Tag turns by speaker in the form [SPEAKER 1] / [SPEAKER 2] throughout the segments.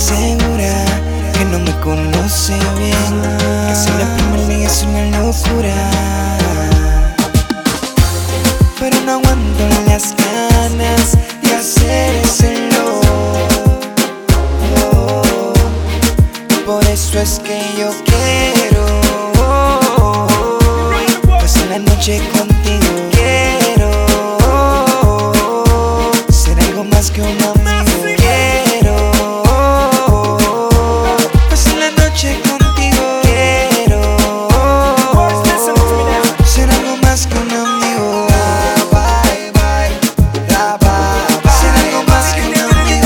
[SPEAKER 1] asegura que no me conoce bien, que si la primera ley es una locura. Pero no aguanto las ganas de hacérselo. Por eso es que yo quiero pasar la noche contigo. Quiero ser algo más que un amigo. Quiero pasar la noche contigo. Quiero ser algo más que un amigo. Ser algo más que un amigo.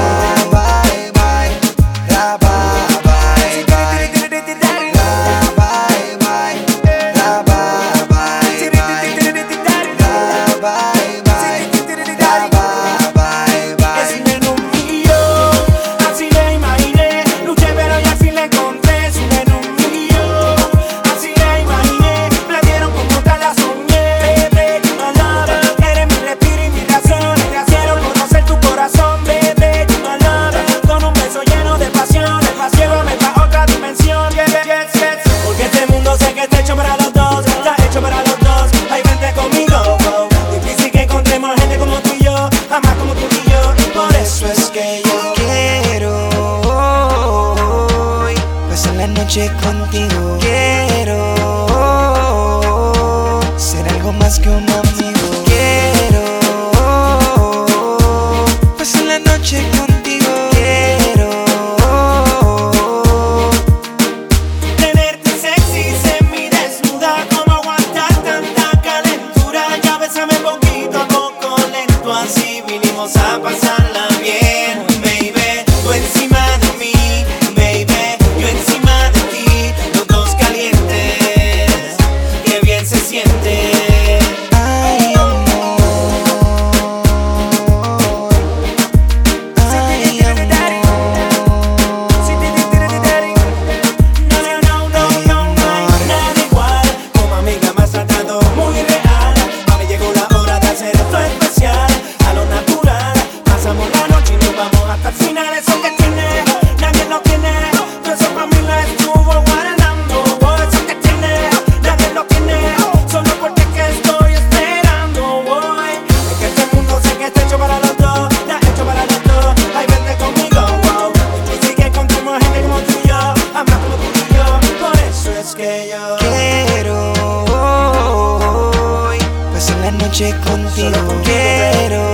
[SPEAKER 1] Noche contigo. Quiero ser algo más que un amigo. Quiero pasar la noche contigo. Quiero
[SPEAKER 2] tenerte sexy, semidesnuda. Como aguantar tanta calentura. Ya bésame poquito a poco lento. Así vinimos a pasarla bien, baby. Tú encima de mí, baby. Yo encima de ti, los dos calientes. Qué bien se siente.
[SPEAKER 1] ay, amor. Ay, amor.
[SPEAKER 2] No hay nada igual. Como amiga me has tratado muy real. A mí llegó la hora de hacer esto especial. A lo natural, pasamos la noche y nos vamos hasta el final. Eso que tiene, nadie lo tiene. Todo eso para mí lo estuvo guardando. Eso que tiene, nadie lo tiene. Solo porque es que estoy esperando. Es que este mundo sé que está hecho para los dos. Está hecho para los dos. Ay, vente conmigo, wow. Y sigue encontremos gente como tú y yo. Ama como tú y yo. Por eso es que yo
[SPEAKER 1] Quiero pasar la noche contigo.
[SPEAKER 2] Solo contigo,
[SPEAKER 1] Quiero